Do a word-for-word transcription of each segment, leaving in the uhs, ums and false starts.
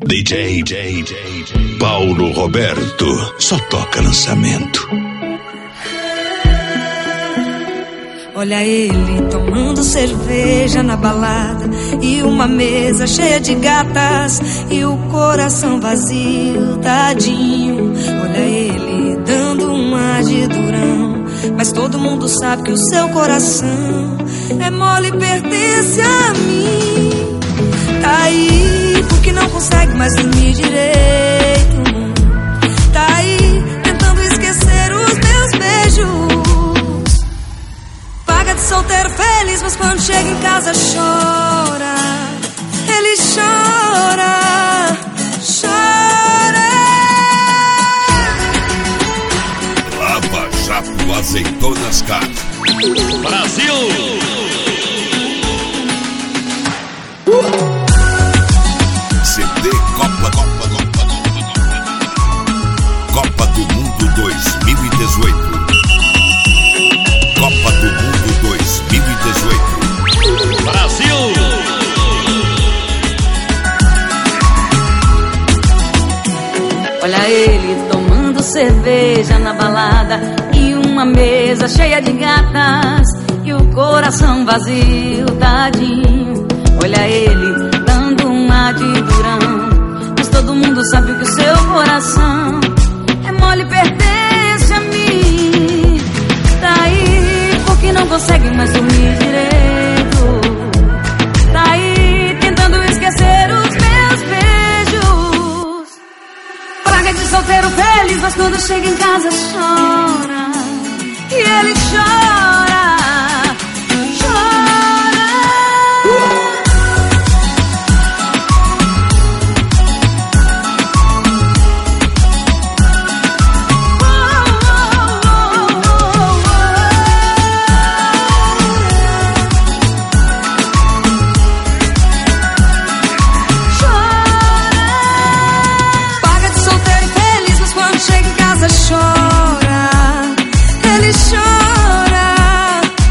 D J, J, J, J Paulo Roberto, só toca lançamento. Olha ele tomando cerveja na balada e uma mesa cheia de gatas e o coração vazio, tadinho. Olha ele dando uma de durão, mas todo mundo sabe que o seu coração é mole e pertence a mim. Tá aí porque não consegue mais dormir direito. Tá aí tentando esquecer os meus beijos. Paga de solteiro feliz, mas quando chega em casa chora. Ele chora, chora. Lava Jato Azeitonas Car. Brasil! C D Copa, Copa, Copa, Copa do Mundo dois mil e dezoito. Copa do Mundo dois mil e dezoito. Brasil! Olha ele tomando cerveja na balada e uma mesa cheia de gatas e o coração vazio, tadinho. Olha ele dando uma de durão, mas todo mundo sabe que o seu coração é mole e pertence a mim. Tá aí porque não consegue mais dormir direito. Tá aí tentando esquecer os meus beijos. Praga de solteiro feliz, mas quando chega em casa chora. E ele chora, chora.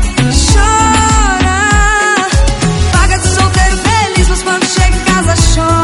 Chora, paga de solteiro feliz, mas quando chega em casa chora.